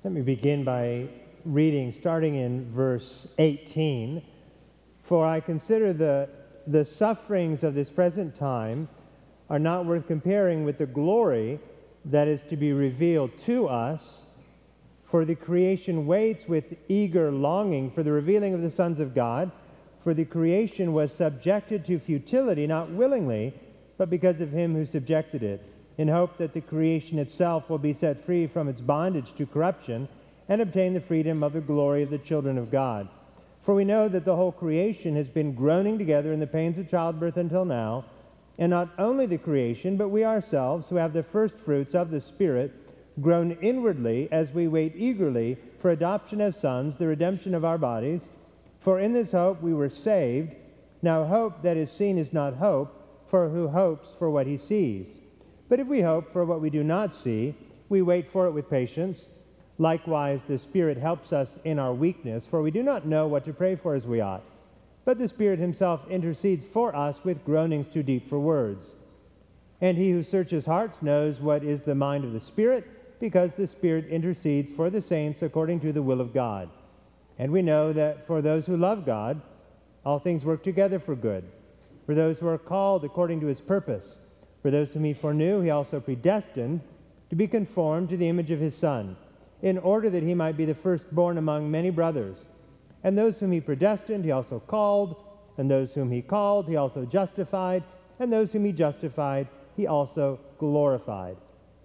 Let me begin by reading, starting in verse 18. For I consider the sufferings of this present time are not worth comparing with the glory that is to be revealed to us. For the creation waits with eager longing for the revealing of the sons of God. For the creation was subjected to futility, not willingly, but because of him who subjected it, in hope that the creation itself will be set free from its bondage to corruption and obtain the freedom of the glory of the children of God. For we know that the whole creation has been groaning together in the pains of childbirth until now, and not only the creation, but we ourselves, who have the first fruits of the Spirit, groan inwardly as we wait eagerly for adoption as sons, the redemption of our bodies. For in this hope we were saved. Now hope that is seen is not hope, for who hopes for what he sees? But if we hope for what we do not see, we wait for it with patience. Likewise, the Spirit helps us in our weakness, for we do not know what to pray for as we ought. But the Spirit himself intercedes for us with groanings too deep for words. And he who searches hearts knows what is the mind of the Spirit, because the Spirit intercedes for the saints according to the will of God. And we know that for those who love God, all things work together for good, for those who are called according to his purpose. For those whom he foreknew, he also predestined to be conformed to the image of his Son, in order that he might be the firstborn among many brothers. And those whom he predestined, he also called, and those whom he called, he also justified, and those whom he justified, he also glorified.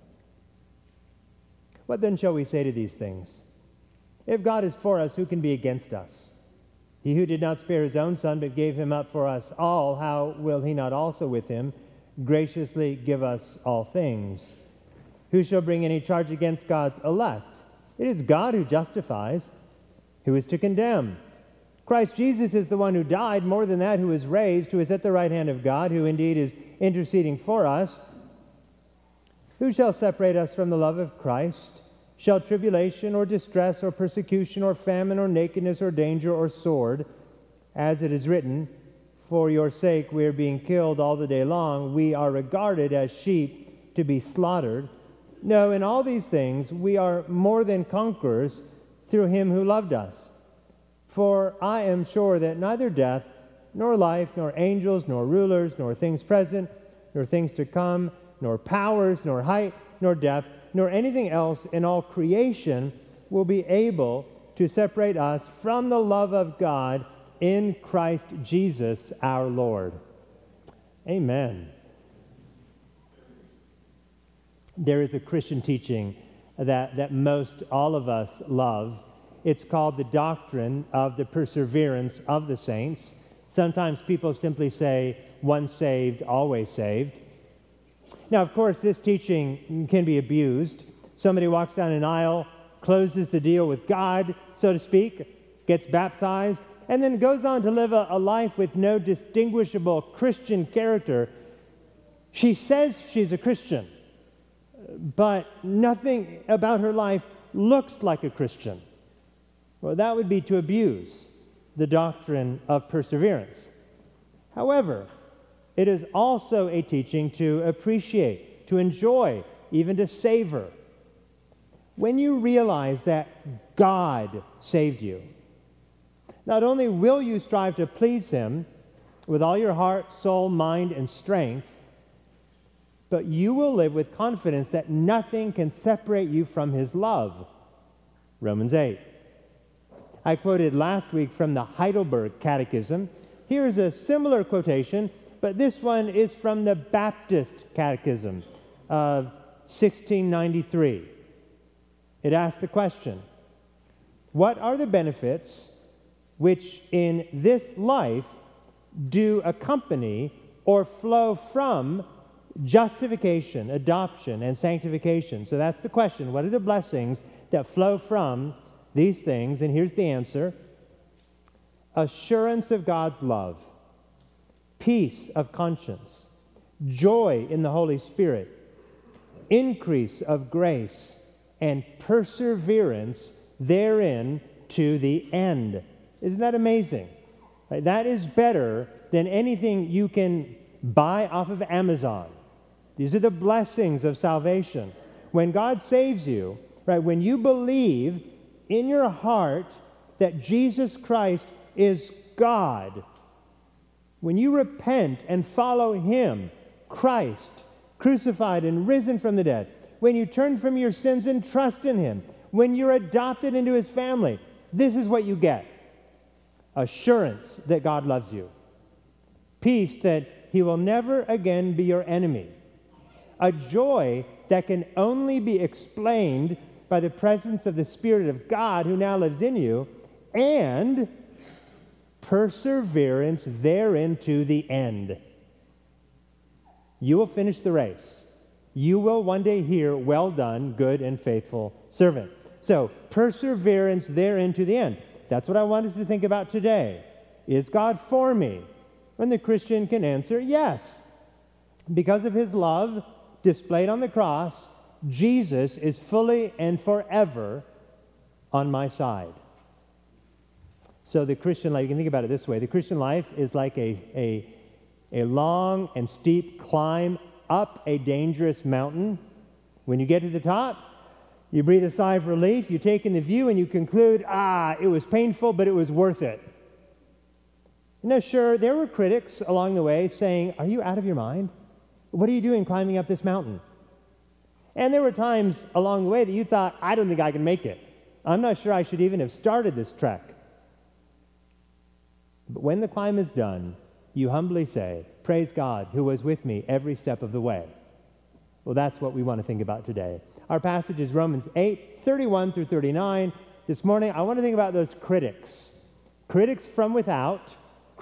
What then shall we say to these things? If God is for us, who can be against us? He who did not spare his own Son, but gave him up for us all, how will he not also with him graciously give us all things? Who shall bring any charge against God's elect? It is God who justifies. Who is to condemn? Christ Jesus is the one who died, more than that, who is raised, who is at the right hand of God, who indeed is interceding for us. Who shall separate us from the love of Christ? Shall tribulation or distress or persecution or famine or nakedness or danger or sword? As it is written, for your sake we are being killed all the day long. We are regarded as sheep to be slaughtered. No, in all these things we are more than conquerors through him who loved us. For I am sure that neither death, nor life, nor angels, nor rulers, nor things present, nor things to come, nor powers, nor height, nor depth, nor anything else in all creation will be able to separate us from the love of God in Christ Jesus our Lord. Amen. There is a Christian teaching that most all of us love. It's called the doctrine of the perseverance of the saints. Sometimes people simply say, once saved, always saved. Now, of course, this teaching can be abused. Somebody walks down an aisle, closes the deal with God, so to speak, gets baptized, and then goes on to live a life with no distinguishable Christian character. She says she's a Christian, but nothing about her life looks like a Christian. Well, that would be to abuse the doctrine of perseverance. However, it is also a teaching to appreciate, to enjoy, even to savor. When you realize that God saved you, not only will you strive to please him with all your heart, soul, mind, and strength, but you will live with confidence that nothing can separate you from his love. Romans 8. I quoted last week from the Heidelberg Catechism. Here is a similar quotation, but this one is from the Baptist Catechism of 1693. It asks the question, what are the benefits which in this life do accompany or flow from justification, adoption, and sanctification? So that's the question. What are the blessings that flow from these things? And here's the answer. Assurance of God's love, peace of conscience, joy in the Holy Spirit, increase of grace, and perseverance therein to the end. Isn't that amazing? Right? That is better than anything you can buy off of Amazon. These are the blessings of salvation. When God saves you, right? When you believe in your heart that Jesus Christ is God, when you repent and follow him, Christ, crucified and risen from the dead, when you turn from your sins and trust in him, when you're adopted into his family, this is what you get. Assurance that God loves you. Peace that he will never again be your enemy. A joy that can only be explained by the presence of the Spirit of God who now lives in you, and perseverance therein to the end. You will finish the race. You will one day hear, "Well done, good and faithful servant." So, perseverance therein to the end. That's what I want us to think about today. Is God for me? And the Christian can answer, yes. Because of his love displayed on the cross, Jesus is fully and forever on my side. So the Christian life, you can think about it this way. The Christian life is like a long and steep climb up a dangerous mountain. When you get to the top, you breathe a sigh of relief, you take in the view, and you conclude, it was painful, but it was worth it. Sure, there were critics along the way saying, "Are you out of your mind? What are you doing climbing up this mountain?" And there were times along the way that you thought, "I don't think I can make it. I'm not sure I should even have started this trek." But when the climb is done, you humbly say, "Praise God who was with me every step of the way." Well, that's what we want to think about today. Our passage is Romans 8, 31 through 39. This morning, I want to think about those critics. Critics from without,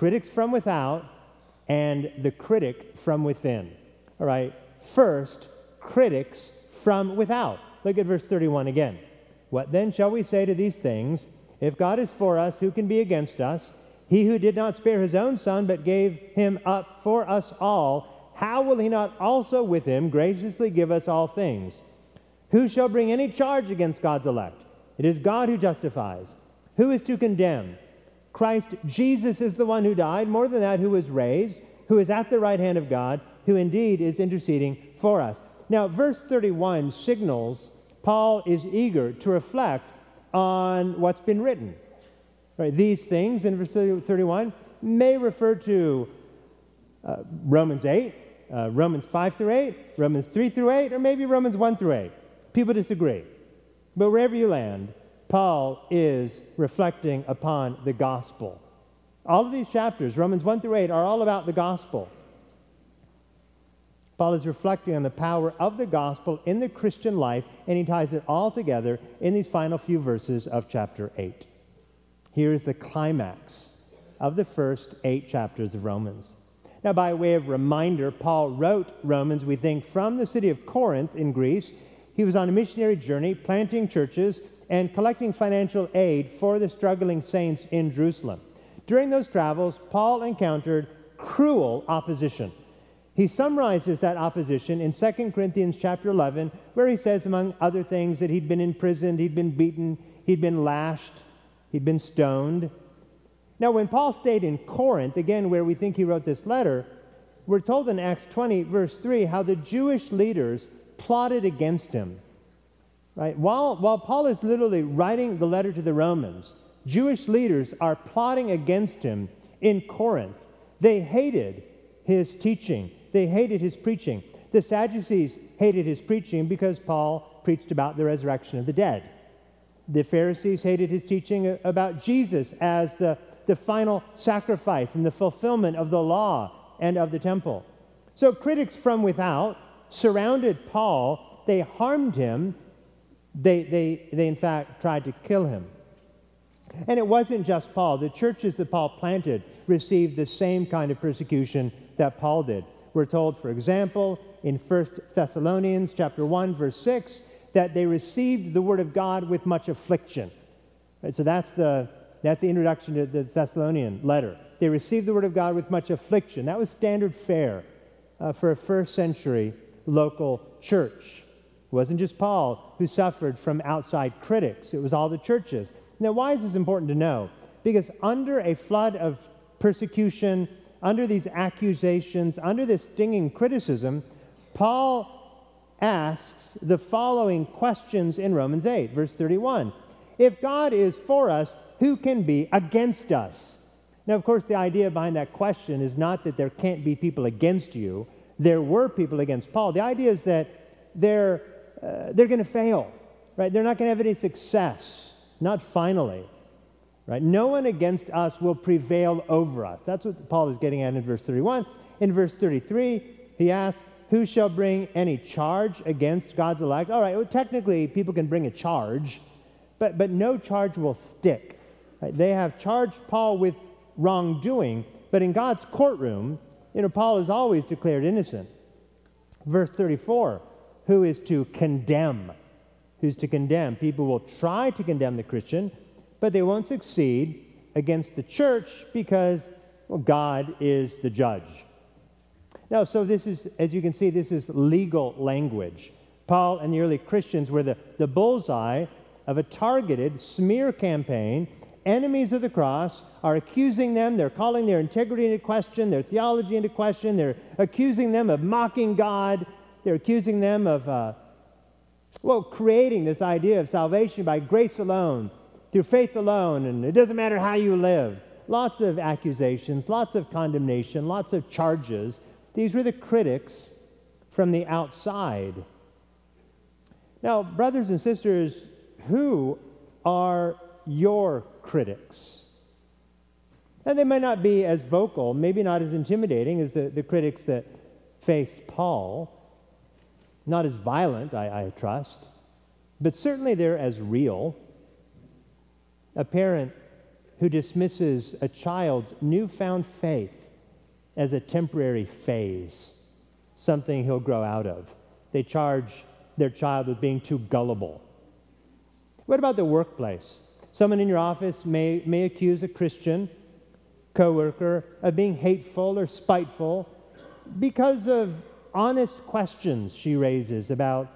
and the critic from within. All right, first, critics from without. Look at verse 31 again. "What then shall we say to these things? If God is for us, who can be against us? He who did not spare his own son, but gave him up for us all, how will he not also with him graciously give us all things? Who shall bring any charge against God's elect? It is God who justifies. Who is to condemn? Christ Jesus is the one who died, more than that, who was raised, who is at the right hand of God, who indeed is interceding for us." Now, verse 31 signals Paul is eager to reflect on what's been written. Right, these things in verse 31 may refer to Romans 8, Romans 5 through 8, Romans 3 through 8, or maybe Romans 1 through 8. People disagree. But wherever you land, Paul is reflecting upon the gospel. All of these chapters, Romans 1 through 8, are all about the gospel. Paul is reflecting on the power of the gospel in the Christian life, and he ties it all together in these final few verses of chapter 8. Here is the climax of the first 8 chapters of Romans. Now, by way of reminder, Paul wrote Romans, we think, from the city of Corinth in Greece. He was on a missionary journey, planting churches and collecting financial aid for the struggling saints in Jerusalem. During those travels, Paul encountered cruel opposition. He summarizes that opposition in 2 Corinthians chapter 11, where he says, among other things, that he'd been imprisoned, he'd been beaten, he'd been lashed, he'd been stoned. Now, when Paul stayed in Corinth, again, where we think he wrote this letter, we're told in Acts 20, verse 3, how the Jewish leaders plotted against him. Right? While Paul is literally writing the letter to the Romans, Jewish leaders are plotting against him in Corinth. They hated his teaching. They hated his preaching. The Sadducees hated his preaching because Paul preached about the resurrection of the dead. The Pharisees hated his teaching about Jesus as the final sacrifice and the fulfillment of the law and of the temple. So critics from without surrounded Paul. They harmed him. They in fact tried to kill him. And it wasn't just Paul. The churches that Paul planted received the same kind of persecution that Paul did. We're told, for example, in 1 Thessalonians chapter 1, verse 6, that they received the word of God with much affliction. Right, so that's the introduction to the Thessalonian letter. They received the word of God with much affliction. That was standard fare for a first century local church. It wasn't just Paul who suffered from outside critics. It was all the churches. Now, why is this important to know? Because under a flood of persecution, under these accusations, under this stinging criticism, Paul asks the following questions in Romans 8, verse 31. If God is for us, who can be against us? Now, of course, the idea behind that question is not that there can't be people against you. There were people against Paul. The idea is that they're going to fail, right? They're not going to have any success, not finally, right? No one against us will prevail over us. That's what Paul is getting at in verse 31. In verse 33, he asks, who shall bring any charge against God's elect? All right, well, technically, people can bring a charge, but no charge will stick. Right? They have charged Paul with wrongdoing, but in God's courtroom, Paul is always declared innocent. Verse 34, who is to condemn? Who's to condemn? People will try to condemn the Christian, but they won't succeed against the church because, God is the judge. Now, so this is, as you can see, this is legal language. Paul and the early Christians were the bullseye of a targeted smear campaign. Enemies of the cross are accusing them. They're calling their integrity into question, their theology into question. They're accusing them of mocking God. They're accusing them of, creating this idea of salvation by grace alone, through faith alone, and it doesn't matter how you live. Lots of accusations, lots of condemnation, lots of charges. These were the critics from the outside. Now, brothers and sisters, who are your critics? And they may not be as vocal, maybe not as intimidating as the critics that faced Paul. Not as violent, I trust, but certainly they're as real. A parent who dismisses a child's newfound faith as a temporary phase, something he'll grow out of. They charge their child with being too gullible. What about the workplace? Someone in your office may accuse a Christian coworker of being hateful or spiteful because of honest questions she raises about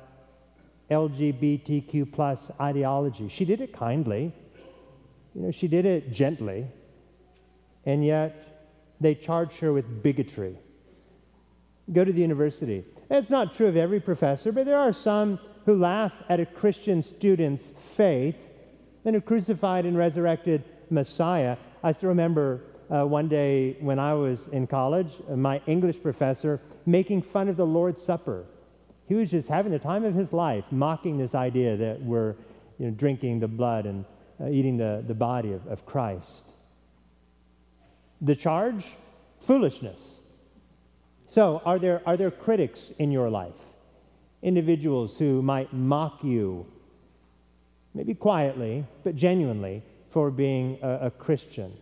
LGBTQ plus ideology. She did it kindly. She did it gently. And yet, they charge her with bigotry. Go to the university. It's not true of every professor, but there are some who laugh at a Christian student's faith and a crucified and resurrected Messiah. I still remember one day when I was in college, my English professor making fun of the Lord's Supper. He was just having the time of his life, mocking this idea that we're drinking the blood and eating the body of Christ. The charge? Foolishness. So, are there critics in your life? Individuals who might mock you, maybe quietly, but genuinely, for being a Christian.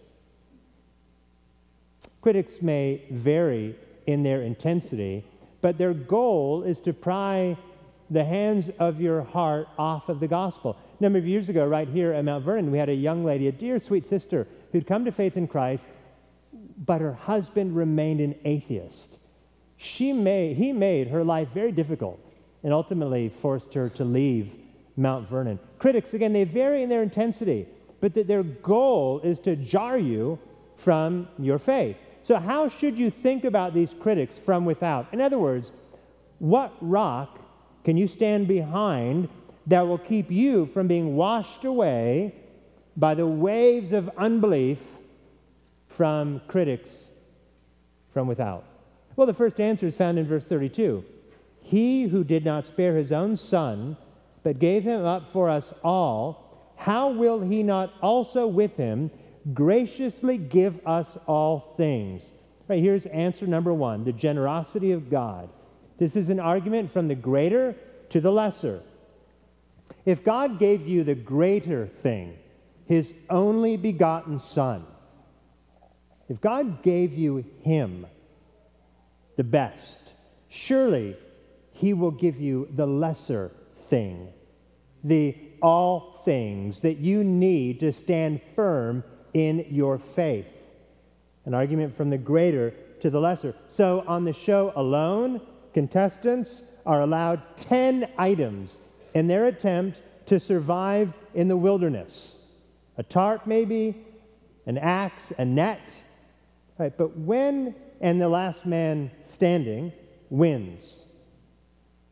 Critics may vary in their intensity, but their goal is to pry the hands of your heart off of the gospel. A number of years ago, right here at Mount Vernon, we had a young lady, a dear sweet sister, who'd come to faith in Christ, but her husband remained an atheist. He made her life very difficult and ultimately forced her to leave Mount Vernon. Critics, again, they vary in their intensity, but their goal is to jar you from your faith. So how should you think about these critics from without? In other words, what rock can you stand behind that will keep you from being washed away by the waves of unbelief from critics from without? Well, the first answer is found in verse 32. He who did not spare his own son, but gave him up for us all, how will he not also with him graciously give us all things? Right, here's answer number one, the generosity of God. This is an argument from the greater to the lesser. If God gave you the greater thing, his only begotten Son, if God gave you him, the best, surely he will give you the lesser thing, the all things that you need to stand firm in your faith. An argument from the greater to the lesser. So on the show alone, contestants are allowed 10 items in their attempt to survive in the wilderness. A tarp maybe, an axe, a net. Right, but when, and the last man standing wins.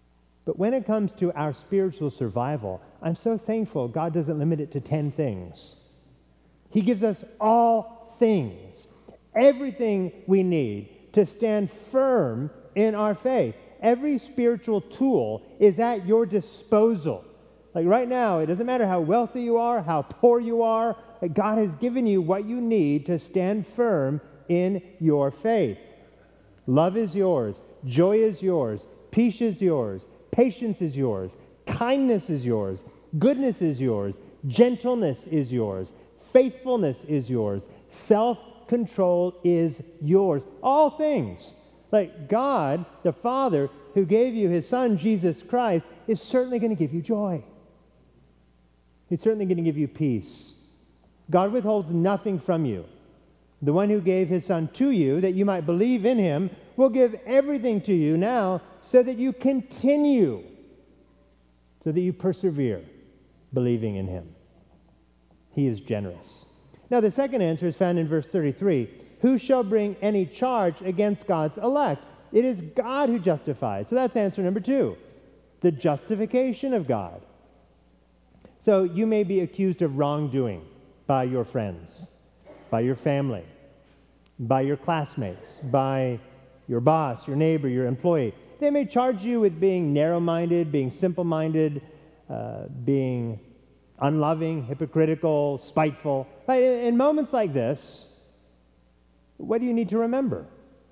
But when it comes to our spiritual survival, I'm so thankful God doesn't limit it to 10 things. He gives us all things, everything we need to stand firm in our faith. Every spiritual tool is at your disposal. Like right now, it doesn't matter how wealthy you are, how poor you are, God has given you what you need to stand firm in your faith. Love is yours, joy is yours, peace is yours, patience is yours, kindness is yours, goodness is yours, gentleness is yours, faithfulness is yours, self-control is yours. All things. Like God, the Father, who gave you his Son, Jesus Christ, is certainly going to give you joy. He's certainly going to give you peace. God withholds nothing from you. The one who gave his Son to you, that you might believe in him, will give everything to you now so that you continue, so that you persevere, believing in him. He is generous. Now, the second answer is found in verse 33. Who shall bring any charge against God's elect? It is God who justifies. So that's answer number 2, the justification of God. So you may be accused of wrongdoing by your friends, by your family, by your classmates, by your boss, your neighbor, your employee. They may charge you with being narrow-minded, being simple-minded, being unloving, hypocritical, spiteful. Right? In moments like this, what do you need to remember?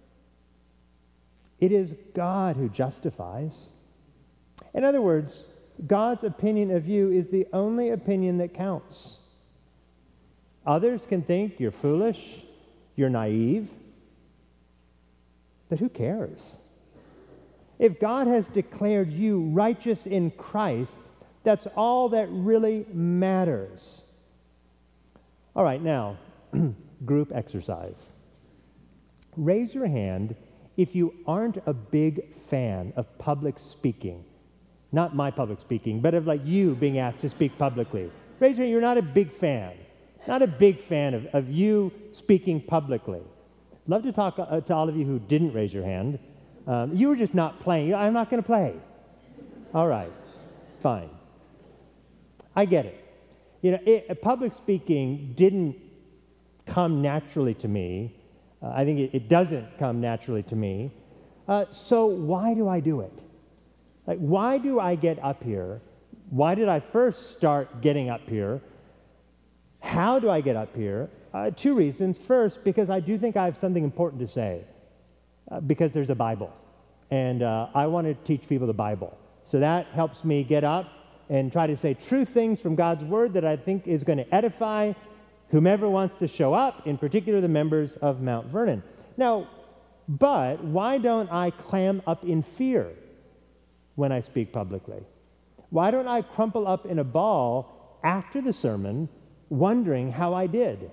It is God who justifies. In other words, God's opinion of you is the only opinion that counts. Others can think you're foolish, you're naive, but who cares? If God has declared you righteous in Christ, that's all that really matters. All right, now, group exercise. Raise your hand if you aren't a big fan of public speaking. Not my public speaking, but of like you being asked to speak publicly. Raise your hand, you're not a big fan. Not a big fan of you speaking publicly. Love to talk to all of you who didn't raise your hand. You were just not playing. I'm not going to play. All right, fine. I get it. You know, public speaking didn't come naturally to me. I think it doesn't come naturally to me. So why do I do it? Like, why do I get up here? Why did I first start getting up here? How do I get up here? 2 reasons. First, because I do think I have something important to say, because there's a Bible, and I want to teach people the Bible. So that helps me get up and try to say true things from God's Word that I think is going to edify whomever wants to show up, in particular the members of Mount Vernon. Now, but why don't I clam up in fear when I speak publicly? Why don't I crumple up in a ball after the sermon wondering how I did?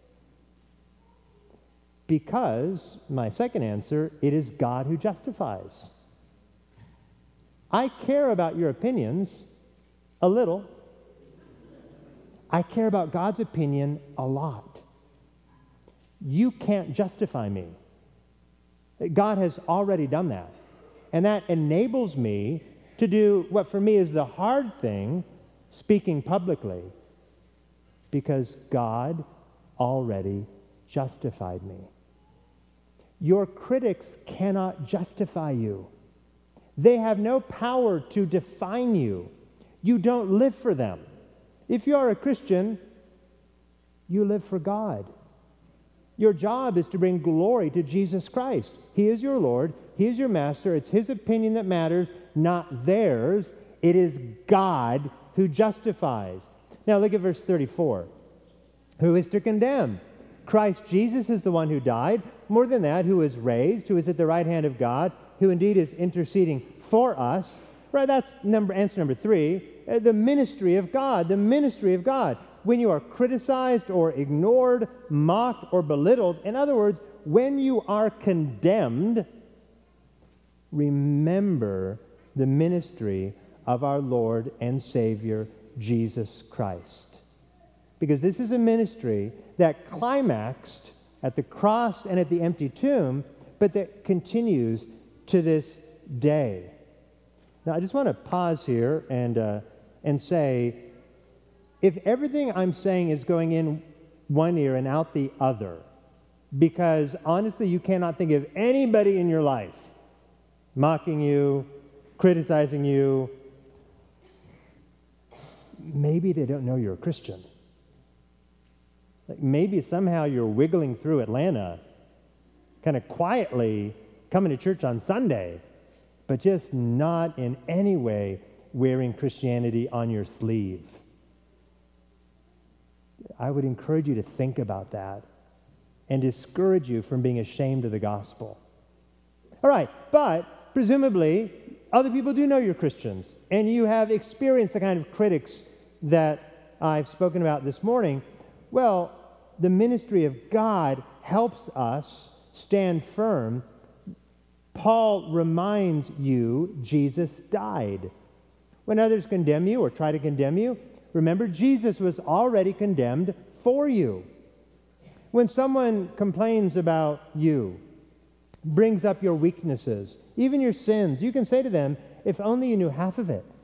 Because, my second answer, it is God who justifies. I care about your opinions a little. I care about God's opinion a lot. You can't justify me. God has already done that. And that enables me to do what for me is the hard thing, speaking publicly, because God already justified me. Your critics cannot justify you. They have no power to define you. You don't live for them. If you are a Christian, you live for God. Your job is to bring glory to Jesus Christ. He is your Lord. He is your master. It's his opinion that matters, not theirs. It is God who justifies. Now look at verse 34. Who is to condemn? Christ Jesus is the one who died. More than that, who is raised, who is at the right hand of God, who indeed is interceding for us. Right, that's answer number 3. The ministry of God, the ministry of God. When you are criticized or ignored, mocked or belittled, in other words, when you are condemned, remember the ministry of our Lord and Savior, Jesus Christ. Because this is a ministry that climaxed at the cross and at the empty tomb, but that continues to this day. Now, I just want to pause here and say, if everything I'm saying is going in one ear and out the other, because honestly, you cannot think of anybody in your life mocking you, criticizing you, maybe they don't know you're a Christian. Like maybe somehow you're wiggling through Atlanta, kind of quietly coming to church on Sunday, but just not in any way wearing Christianity on your sleeve. I would encourage you to think about that and discourage you from being ashamed of the gospel. All right, but presumably other people do know you're Christians, and you have experienced the kind of critics that I've spoken about this morning. Well, the ministry of God helps us stand firm. Paul reminds you Jesus died. When others condemn you or try to condemn you, remember Jesus was already condemned for you. When someone complains about you, brings up your weaknesses, even your sins, you can say to them, if only you knew half of it.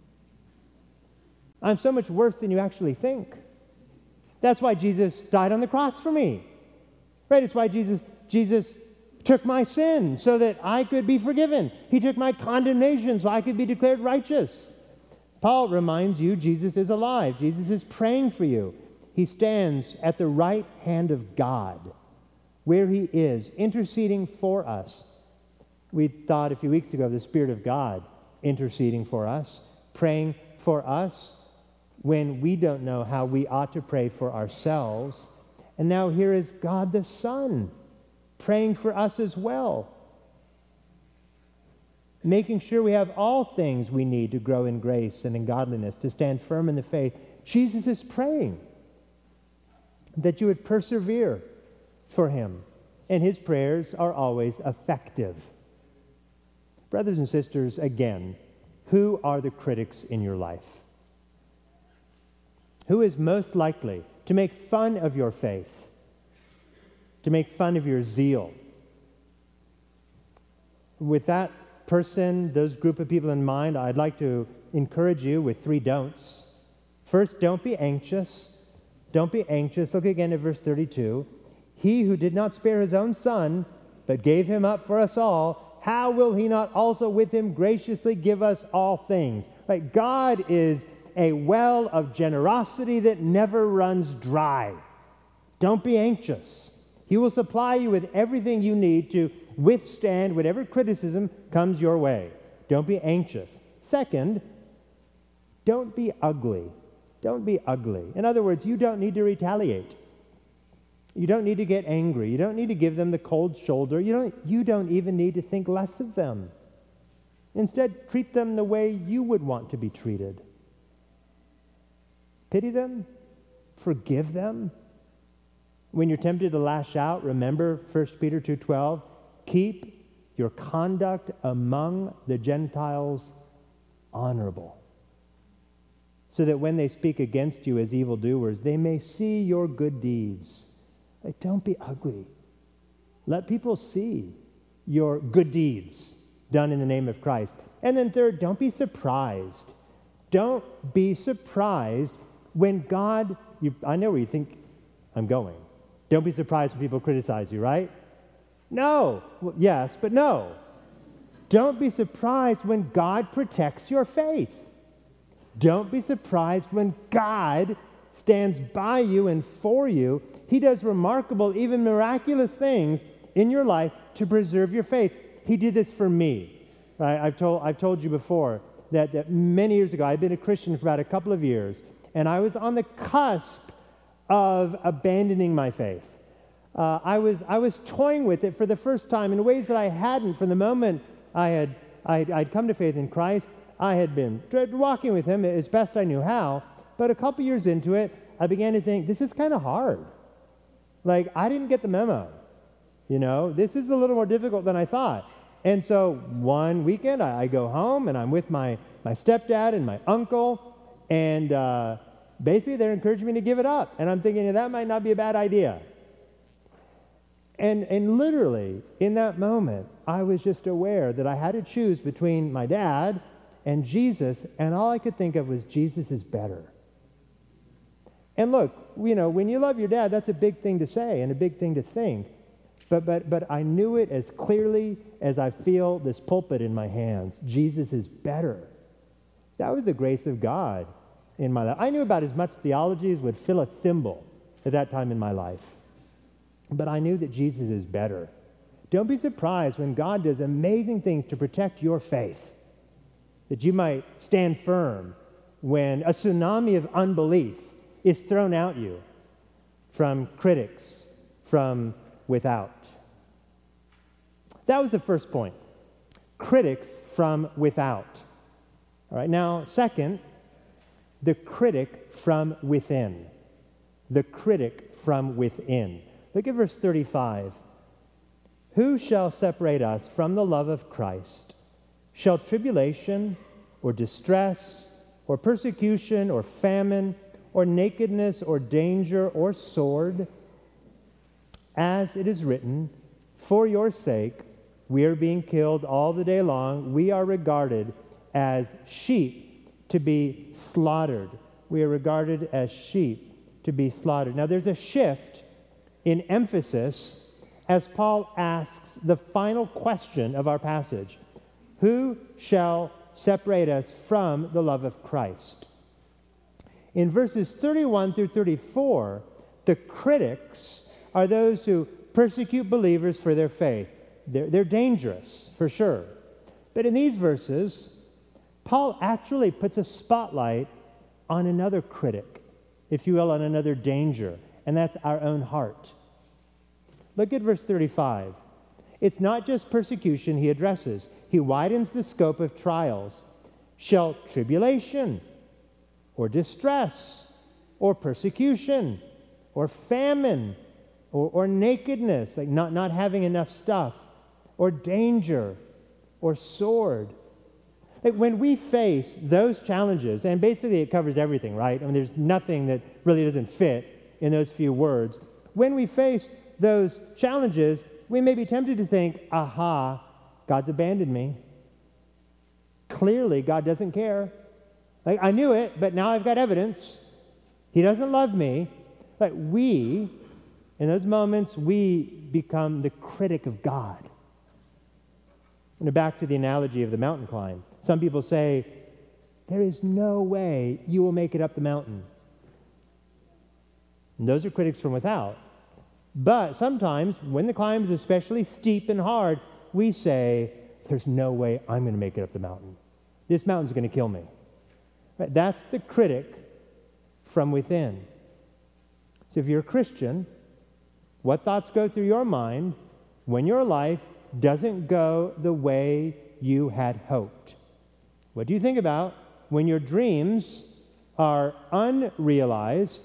I'm so much worse than you actually think. That's why Jesus died on the cross for me. Right? It's why Jesus took my sin so that I could be forgiven. He took my condemnation so I could be declared righteous. Paul reminds you Jesus is alive. Jesus is praying for you. He stands at the right hand of God, where he is, interceding for us. We thought a few weeks ago of the Spirit of God interceding for us, praying for us when we don't know how we ought to pray for ourselves. And now here is God the Son praying for us as well, making sure we have all things we need to grow in grace and in godliness, to stand firm in the faith. Jesus is praying that you would persevere for him, and his prayers are always effective. Brothers and sisters, again, who are the critics in your life? Who is most likely to make fun of your faith, to make fun of your zeal? With that person, those group of people in mind, I'd like to encourage you with 3 don'ts. First, don't be anxious. Don't be anxious. Look again at verse 32. He who did not spare his own son, but gave him up for us all, how will he not also with him graciously give us all things? Right? God is a well of generosity that never runs dry. Don't be anxious. He will supply you with everything you need to withstand whatever criticism comes your way. Don't be anxious. Second, don't be ugly. Don't be ugly. In other words, you don't need to retaliate. You don't need to get angry. You don't need to give them the cold shoulder. You don't even need to think less of them. Instead, treat them the way you would want to be treated. Pity them. Forgive them. When you're tempted to lash out, remember 1 Peter 2:12. Keep your conduct among the Gentiles honorable, so that when they speak against you as evildoers, they may see your good deeds. Like, don't be ugly. Let people see your good deeds done in the name of Christ. And then third, don't be surprised. Don't be surprised when God, I know where you think I'm going. Don't be surprised when people criticize you, right? No. Well, yes, but no. Don't be surprised when God protects your faith. Don't be surprised when God stands by you and for you. He does remarkable, even miraculous things in your life to preserve your faith. He did this for me. Right? I've told you before that many years ago, I'd been a Christian for about a couple of years, and I was on the cusp of abandoning my faith. I was toying with it for the first time in ways that I hadn't from the moment I'd come to faith in Christ. I had been walking with him as best I knew how, but a couple years into it, I began to think, this is kind of hard. Like, I didn't get the memo. This is a little more difficult than I thought. And so one weekend, I go home, and I'm with my stepdad and my uncle, and basically they're encouraging me to give it up. And I'm thinking, that might not be a bad idea. And literally, in that moment, I was just aware that I had to choose between my dad and Jesus, and all I could think of was Jesus is better. And look, when you love your dad, that's a big thing to say and a big thing to think. But I knew it as clearly as I feel this pulpit in my hands. Jesus is better. That was the grace of God in my life. I knew about as much theology as would fill a thimble at that time in my life. But I knew that Jesus is better. Don't be surprised when God does amazing things to protect your faith, that you might stand firm when a tsunami of unbelief is thrown at you from critics, from without. That was the first point. Critics from without. All right, now, second, the critic from within. The critic from within. Look at verse 35. Who shall separate us from the love of Christ? Shall tribulation or distress or persecution or famine or nakedness or danger or sword? As it is written, for your sake we are being killed all the day long. We are regarded as sheep to be slaughtered. We are regarded as sheep to be slaughtered. Now there's a shift in emphasis as Paul asks the final question of our passage. Who shall separate us from the love of Christ? In verses 31 through 34, the critics are those who persecute believers for their faith. They're dangerous, for sure. But in these verses, Paul actually puts a spotlight on another critic, if you will, on another danger, and that's our own heart. Look at verse 35. It's not just persecution he addresses. He widens the scope of trials. Shall tribulation or distress or persecution or famine or nakedness, like not having enough stuff, or danger or sword. Like when we face those challenges, and basically it covers everything, right? I mean, there's nothing that really doesn't fit in those few words. When we face those challenges, we may be tempted to think, aha, God's abandoned me. Clearly, God doesn't care. Like, I knew it, but now I've got evidence. He doesn't love me. But in those moments, we become the critic of God. And back to the analogy of the mountain climb. Some people say, there is no way you will make it up the mountain. And those are critics from without. But sometimes, when the climb is especially steep and hard, we say, there's no way I'm going to make it up the mountain. This mountain's going to kill me. Right? That's the critic from within. So if you're a Christian, what thoughts go through your mind when your life doesn't go the way you had hoped? What do you think about when your dreams are unrealized?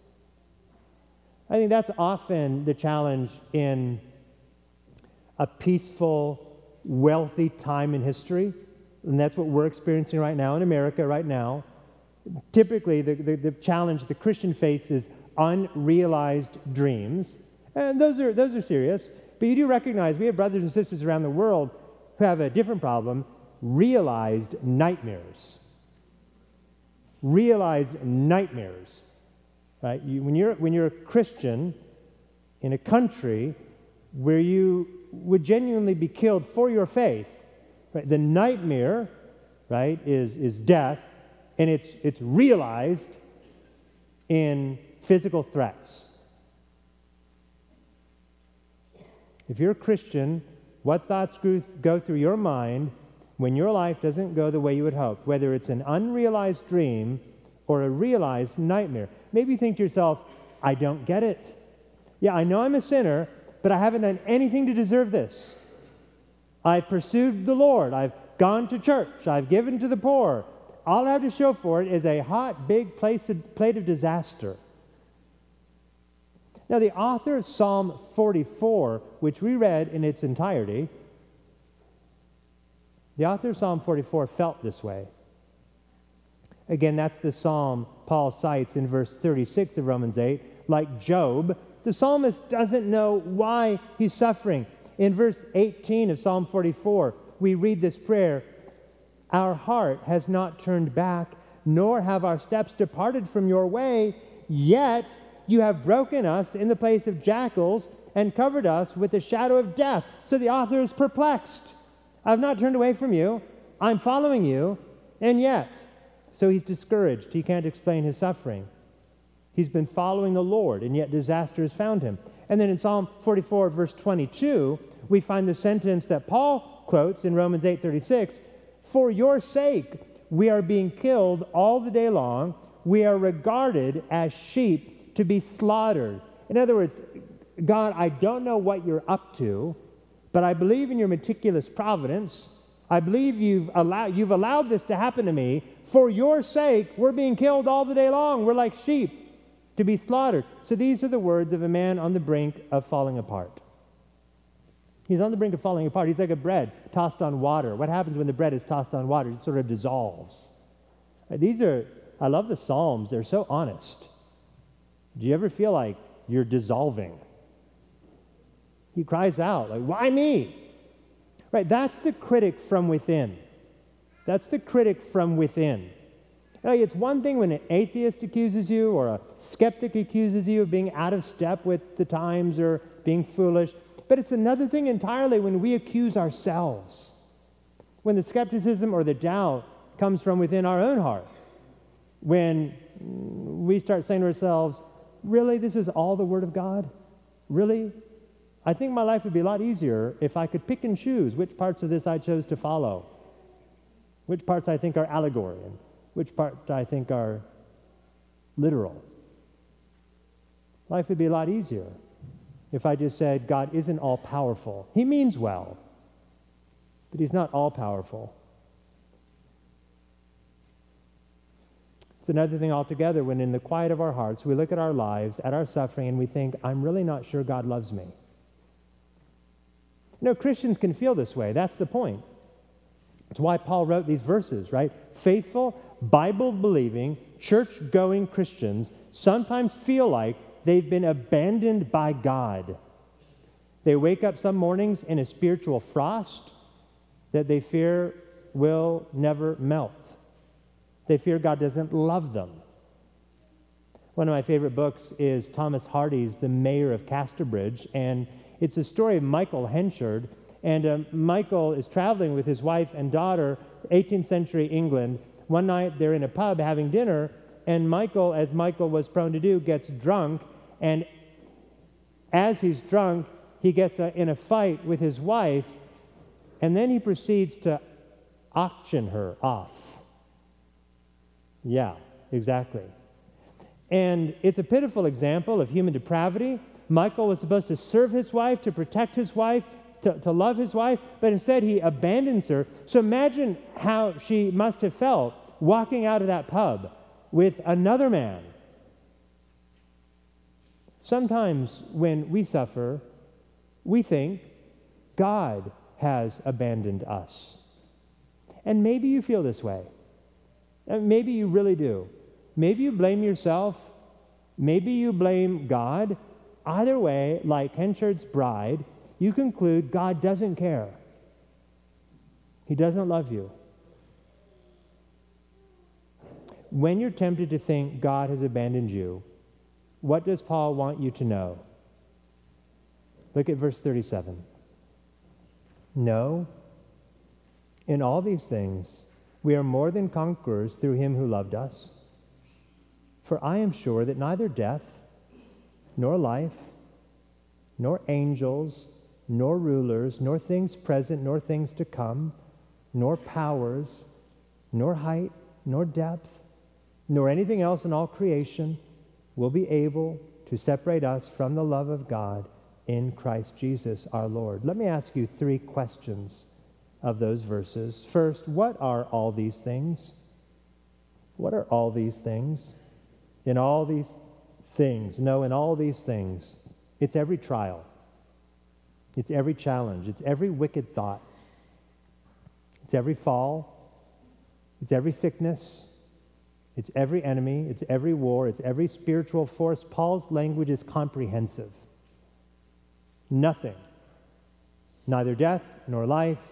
I think that's often the challenge in a peaceful, wealthy time in history, and that's what we're experiencing right now in America right now. Typically, the challenge the Christian faces unrealized dreams, and those are serious. But you do recognize we have brothers and sisters around the world who have a different problem: realized nightmares. Realized nightmares. Right? When you're a Christian in a country where you would genuinely be killed for your faith, right? The nightmare, right, is death, and it's realized in physical threats. If you're a Christian, what thoughts go through your mind when your life doesn't go the way you had hoped, whether it's an unrealized dream or a realized nightmare? Maybe you think to yourself, I don't get it. Yeah, I know I'm a sinner, but I haven't done anything to deserve this. I've pursued the Lord. I've gone to church. I've given to the poor. All I have to show for it is a hot, big plate of disaster. Now, the author of Psalm 44, which we read in its entirety, the author of Psalm 44 felt this way. Again, that's the psalm Paul cites in verse 36 of Romans 8. Like Job, the psalmist doesn't know why he's suffering. In verse 18 of Psalm 44, we read this prayer: Our heart has not turned back, nor have our steps departed from your way, yet you have broken us in the place of jackals and covered us with the shadow of death. So the author is perplexed. I've not turned away from you. I'm following you, and yet. So he's discouraged. He can't explain his suffering. He's been following the Lord, and yet disaster has found him. And then in Psalm 44, verse 22, we find the sentence that Paul quotes in Romans 8:36, "For your sake we are being killed all the day long. We are regarded as sheep to be slaughtered." In other words, God, I don't know what you're up to, but I believe in your meticulous providence. I believe you've allowed this to happen to me. For your sake, we're being killed all the day long. We're like sheep to be slaughtered. So these are the words of a man on the brink of falling apart. He's on the brink of falling apart. He's like a bread tossed on water. What happens when the bread is tossed on water? It sort of dissolves. I love the Psalms. They're so honest. Do you ever feel like you're dissolving? He cries out, like, why me? Right, that's the critic from within. That's the critic from within. Like, it's one thing when an atheist accuses you or a skeptic accuses you of being out of step with the times or being foolish, but it's another thing entirely when we accuse ourselves, when the skepticism or the doubt comes from within our own heart, when we start saying to ourselves, really, this is all the Word of God? Really? I think my life would be a lot easier if I could pick and choose which parts of this I chose to follow, which parts I think are allegory, and which part I think are literal. Life would be a lot easier if I just said, God isn't all-powerful. He means well, but he's not all-powerful. It's another thing altogether when in the quiet of our hearts, we look at our lives, at our suffering, and we think, I'm really not sure God loves me. You know, Christians can feel this way. That's the point. It's why Paul wrote these verses, right? Faithful, Bible-believing, church-going Christians sometimes feel like they've been abandoned by God. They wake up some mornings in a spiritual frost that they fear will never melt. They fear God doesn't love them. One of my favorite books is Thomas Hardy's The Mayor of Casterbridge, and it's a story of Michael Henchard. And Michael is traveling with his wife and daughter, 18th century England. One night they're in a pub having dinner, and Michael, as Michael was prone to do, gets drunk. And as he's drunk, he gets in a fight with his wife, and then he proceeds to auction her off. Yeah, exactly. And it's a pitiful example of human depravity. Michael was supposed to serve his wife, to protect his wife, to love his wife, but instead he abandons her. So imagine how she must have felt walking out of that pub with another man. Sometimes when we suffer, we think God has abandoned us. And maybe you feel this way. Maybe you really do. Maybe you blame yourself. Maybe you blame God. Either way, like Henchard's bride, you conclude God doesn't care. He doesn't love you. When you're tempted to think God has abandoned you, what does Paul want you to know? Look at verse 37. No, in all these things, we are more than conquerors through him who loved us. For I am sure that neither death, nor life, nor angels, nor rulers, nor things present, nor things to come, nor powers, nor height, nor depth, nor anything else in all creation will be able to separate us from the love of God in Christ Jesus our Lord. Let me ask you 3 questions of those verses. First, what are all these things? What are all these things? In all these things, no, in all these things, it's every trial. It's every challenge. It's every wicked thought. It's every fall. It's every sickness. It's every enemy. It's every war. It's every spiritual force. Paul's language is comprehensive. Nothing, neither death, nor life,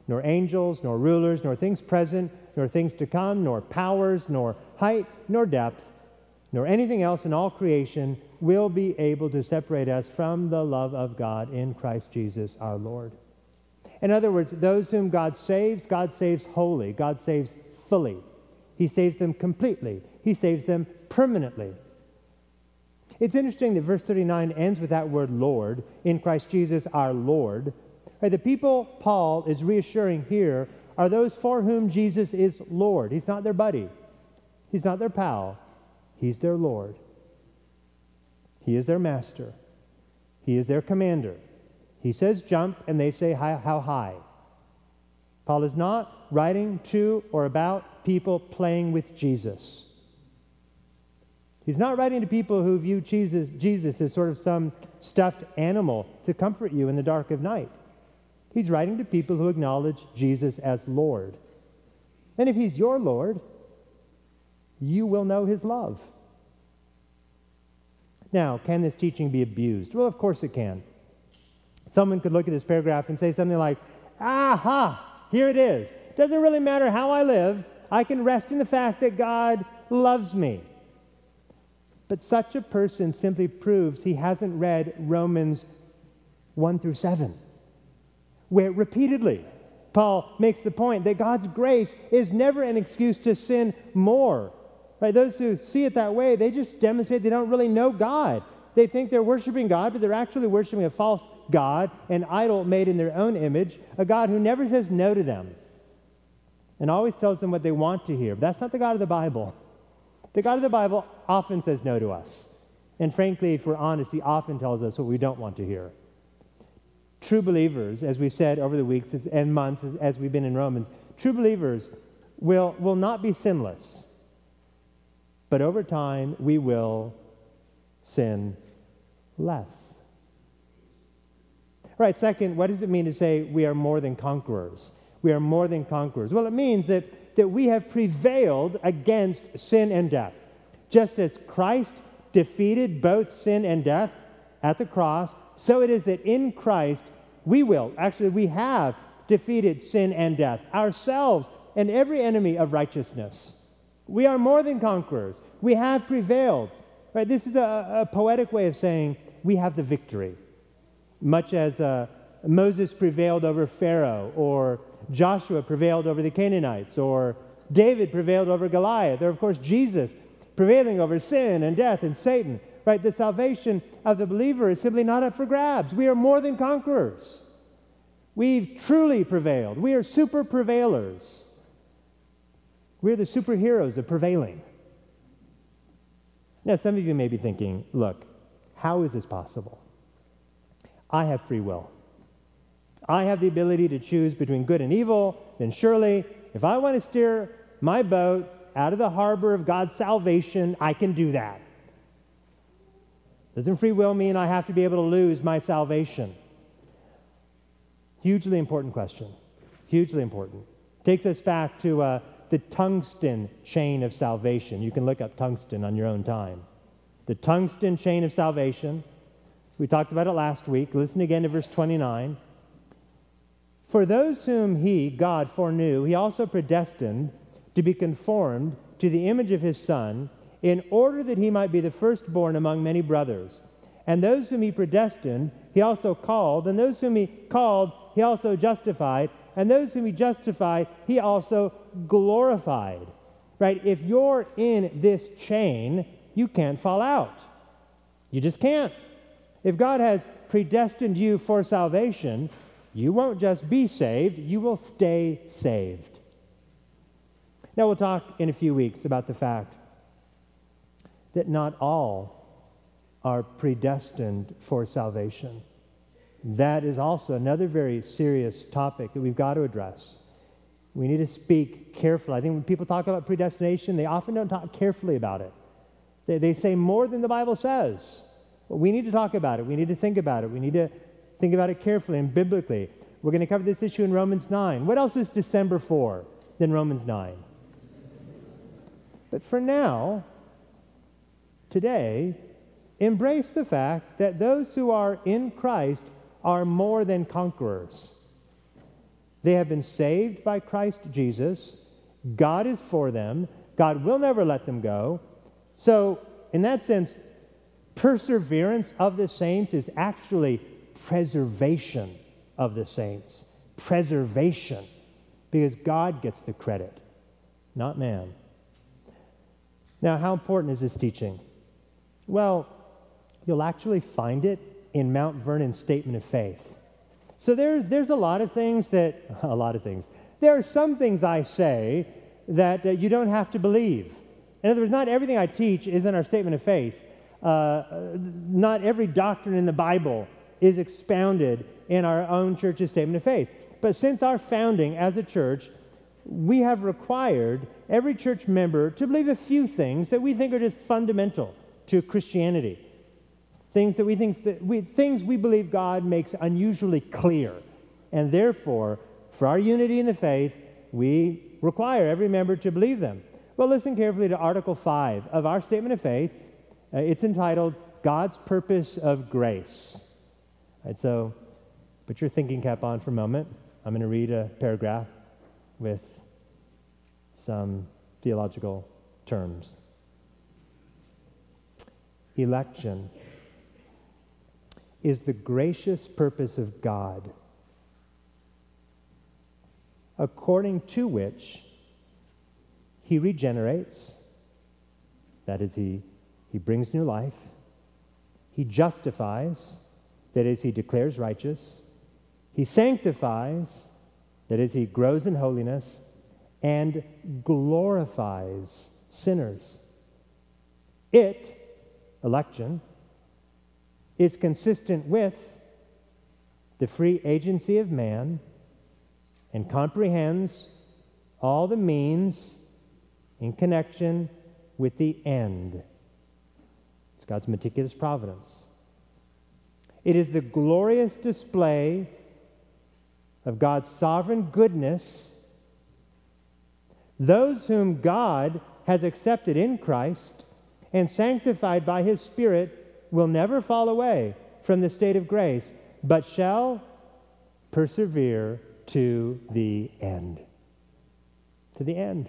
nor angels, nor rulers, nor things present, nor things to come, nor powers, nor height, nor depth, nor anything else in all creation will be able to separate us from the love of God in Christ Jesus our Lord. In other words, those whom God saves wholly. God saves fully. He saves them completely. He saves them permanently. It's interesting that verse 39 ends with that word Lord, in Christ Jesus our Lord. Right, the people Paul is reassuring here are those for whom Jesus is Lord. He's not their buddy. He's not their pal. He's their Lord. He is their master. He is their commander. He says jump, and they say how high. Paul is not writing to or about people playing with Jesus. He's not writing to people who view Jesus as sort of some stuffed animal to comfort you in the dark of night. He's writing to people who acknowledge Jesus as Lord. And if he's your Lord, you will know his love. Now, can this teaching be abused? Well, of course it can. Someone could look at this paragraph and say something like, aha, here it is. Doesn't really matter how I live. I can rest in the fact that God loves me. But such a person simply proves he hasn't read Romans 1 through 7, where repeatedly Paul makes the point that God's grace is never an excuse to sin more. Right? Those who see it that way, they just demonstrate they don't really know God. They think they're worshiping God, but they're actually worshiping a false god, an idol made in their own image, a God who never says no to them and always tells them what they want to hear. But that's not the God of the Bible. The God of the Bible often says no to us. And frankly, if we're honest, he often tells us what we don't want to hear. True believers, as we've said over the weeks and months as we've been in Romans, true believers will not be sinless. But over time, we will sin less. All right, second, what does it mean to say we are more than conquerors? We are more than conquerors. Well, it means that we have prevailed against sin and death. Just as Christ defeated both sin and death at the cross, so it is that in Christ we have defeated sin and death, ourselves and every enemy of righteousness. We are more than conquerors. We have prevailed. Right? This is a poetic way of saying we have the victory. Much as Moses prevailed over Pharaoh, or Joshua prevailed over the Canaanites, or David prevailed over Goliath, or of course Jesus prevailing over sin and death and Satan. Right? The salvation of the believer is simply not up for grabs. We are more than conquerors. We've truly prevailed. We are super prevailers. We're the superheroes of prevailing. Now, some of you may be thinking, look, how is this possible? I have free will. I have the ability to choose between good and evil. Then surely, if I want to steer my boat out of the harbor of God's salvation, I can do that. Doesn't free will mean I have to be able to lose my salvation? Hugely important question. Hugely important. Takes us back to the tungsten chain of salvation. You can look up tungsten on your own time. The tungsten chain of salvation. We talked about it last week. Listen again to verse 29. For those whom he, God, foreknew, he also predestined to be conformed to the image of his Son, in order that he might be the firstborn among many brothers. And those whom he predestined, he also called. And those whom he called, he also justified. And those whom he justified, he also glorified. Right? If you're in this chain, you can't fall out. You just can't. If God has predestined you for salvation, you won't just be saved, you will stay saved. Now, we'll talk in a few weeks about the fact that not all are predestined for salvation. That is also another very serious topic that we've got to address. We need to speak carefully. I think when people talk about predestination, they often don't talk carefully about it. They say more than the Bible says. But we need to talk about it. We need to think about it. We need to think about it carefully and biblically. We're going to cover this issue in Romans 9. What else is December for than Romans 9? But for now, today, embrace the fact that those who are in Christ are more than conquerors. They have been saved by Christ Jesus. God is for them. God will never let them go. So, in that sense, perseverance of the saints is actually preservation of the saints. Preservation. Because God gets the credit, not man. Now, how important is this teaching? Well, you'll actually find it in Mount Vernon's statement of faith. So there's a lot of things. There are some things I say that you don't have to believe. In other words, not everything I teach is in our statement of faith. Not every doctrine in the Bible is expounded in our own church's statement of faith. But since our founding as a church, we have required every church member to believe a few things that we think are just fundamental to Christianity. Things we believe God makes unusually clear. And therefore, for our unity in the faith, we require every member to believe them. Well, listen carefully to Article 5 of our Statement of Faith. It's entitled, God's Purpose of Grace. All right, so put your thinking cap on for a moment. I'm going to read a paragraph with some theological terms. Election is the gracious purpose of God, according to which He regenerates, that is, He brings new life. He justifies, that is, He declares righteous. He sanctifies, that is, He grows in holiness, and glorifies sinners. Election, is consistent with the free agency of man and comprehends all the means in connection with the end. It's God's meticulous providence. It is the glorious display of God's sovereign goodness. Those whom God has accepted in Christ and sanctified by His Spirit will never fall away from the state of grace, but shall persevere to the end. To the end.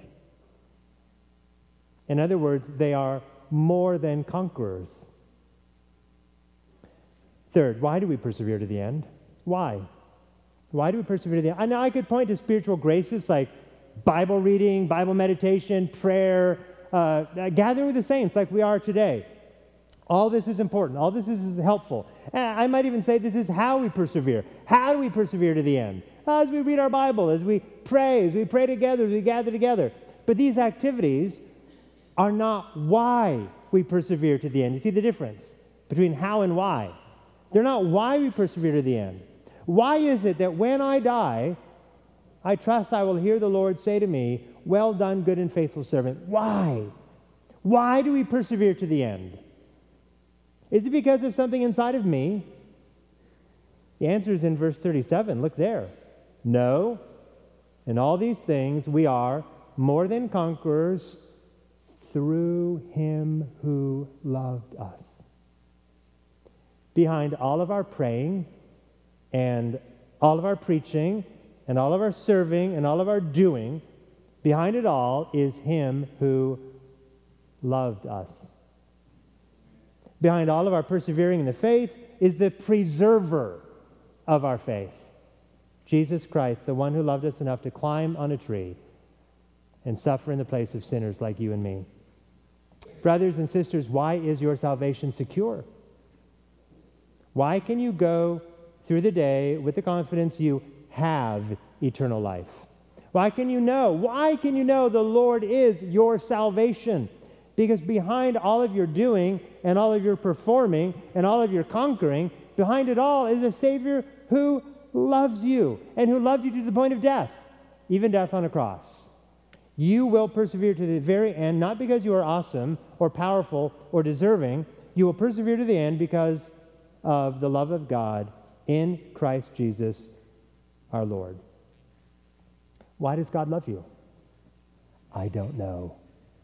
In other words, they are more than conquerors. Third, why do we persevere to the end? Why? Why do we persevere to the end? I know I could point to spiritual graces like Bible reading, Bible meditation, prayer, gathering with the saints like we are today. All this is important. All this is helpful. I might even say this is how we persevere. How do we persevere to the end? As we read our Bible, as we pray together, as we gather together. But these activities are not why we persevere to the end. You see the difference between how and why? They're not why we persevere to the end. Why is it that when I die, I trust I will hear the Lord say to me, "Well done, good and faithful servant"? Why? Why do we persevere to the end? Is it because of something inside of me? The answer is in verse 37. Look there. No. In all these things we are more than conquerors through Him who loved us. Behind all of our praying and all of our preaching and all of our serving and all of our doing, behind it all is Him who loved us. Behind all of our persevering in the faith is the preserver of our faith, Jesus Christ, the one who loved us enough to climb on a tree and suffer in the place of sinners like you and me. Brothers and sisters, why is your salvation secure? Why can you go through the day with the confidence you have eternal life? Why can you know? Why can you know the Lord is your salvation? Because behind all of your doing and all of your performing and all of your conquering, behind it all is a Savior who loves you and who loved you to the point of death, even death on a cross. You will persevere to the very end, not because you are awesome or powerful or deserving. You will persevere to the end because of the love of God in Christ Jesus our Lord. Why does God love you? I don't know.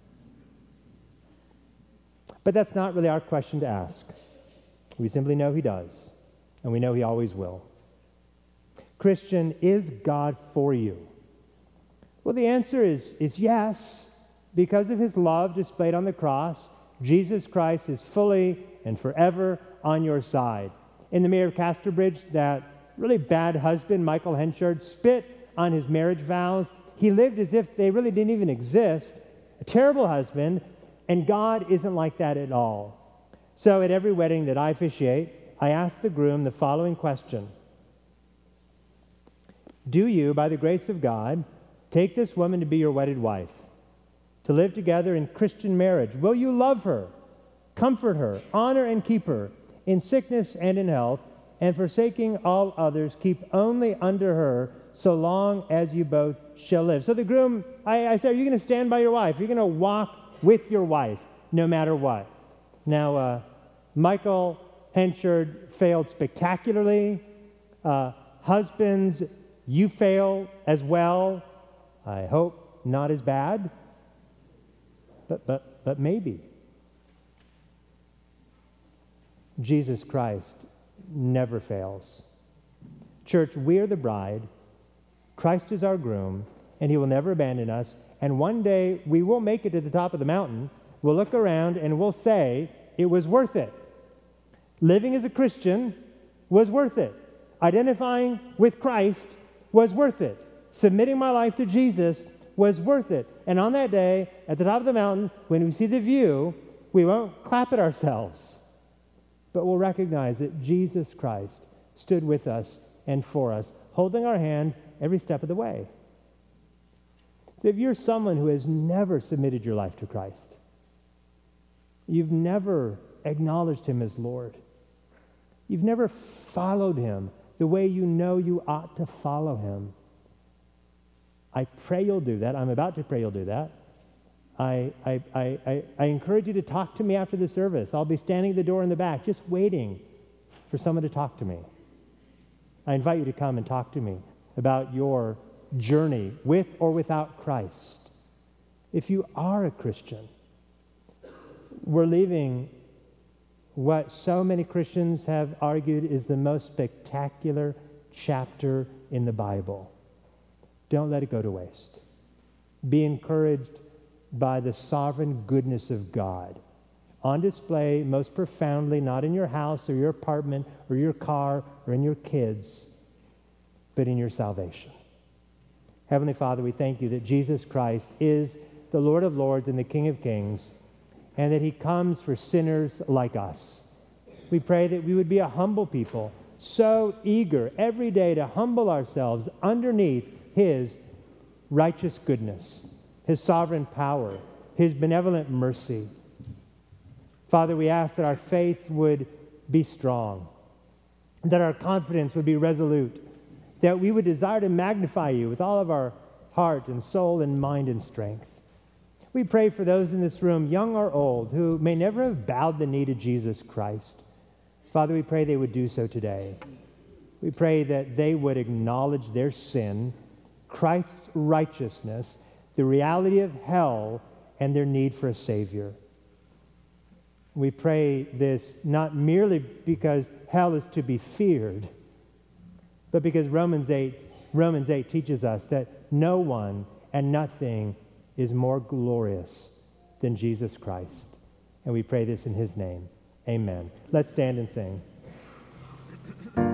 But that's not really our question to ask. We simply know He does, and we know He always will. Christian, is God for you? Well, the answer is yes. Because of his love displayed on the cross, Jesus Christ is fully and forever on your side. In The Mayor of Casterbridge, that really bad husband, Michael Henchard, spit on his marriage vows. He lived as if they really didn't even exist. A terrible husband, and God isn't like that at all. So at every wedding that I officiate, I ask the groom the following question. Do you, by the grace of God, take this woman to be your wedded wife, to live together in Christian marriage? Will you love her, comfort her, honor and keep her in sickness and in health, and forsaking all others, keep only under her so long as you both shall live? So the groom, I said, are you going to stand by your wife? Are you going to walk with your wife no matter what? Now, Michael Henchard failed spectacularly. Husbands, you fail as well. I hope not as bad, but maybe. Jesus Christ never fails. Church, we are the bride. Christ is our groom, and he will never abandon us. And one day we will make it to the top of the mountain. We'll look around and we'll say, it was worth it. Living as a Christian was worth it. Identifying with Christ was worth it. Submitting my life to Jesus was worth it. And on that day, at the top of the mountain, when we see the view, we won't clap at ourselves, but we'll recognize that Jesus Christ stood with us and for us, holding our hand every step of the way. So if you're someone who has never submitted your life to Christ, you've never acknowledged him as Lord, you've never followed him the way you know you ought to follow him, I pray you'll do that. I'm about to pray you'll do that. I encourage you to talk to me after the service. I'll be standing at the door in the back, just waiting for someone to talk to me. I invite you to come and talk to me about your journey with or without Christ. If you are a Christian, we're leaving what so many Christians have argued is the most spectacular chapter in the Bible. Don't let it go to waste. Be encouraged by the sovereign goodness of God, on display most profoundly, not in your house or your apartment or your car or in your kids, but in your salvation. Heavenly Father, we thank you that Jesus Christ is the Lord of Lords and the King of Kings, and that he comes for sinners like us. We pray that we would be a humble people, so eager every day to humble ourselves underneath his righteous goodness, his sovereign power, his benevolent mercy. Father, we ask that our faith would be strong, that our confidence would be resolute, that we would desire to magnify you with all of our heart and soul and mind and strength. We pray for those in this room, young or old, who may never have bowed the knee to Jesus Christ. Father, we pray they would do so today. We pray that they would acknowledge their sin, Christ's righteousness, the reality of hell, and their need for a Savior. We pray this not merely because hell is to be feared, but because Romans 8 teaches us that no one and nothing is more glorious than Jesus Christ. And we pray this in his name. Amen. Let's stand and sing.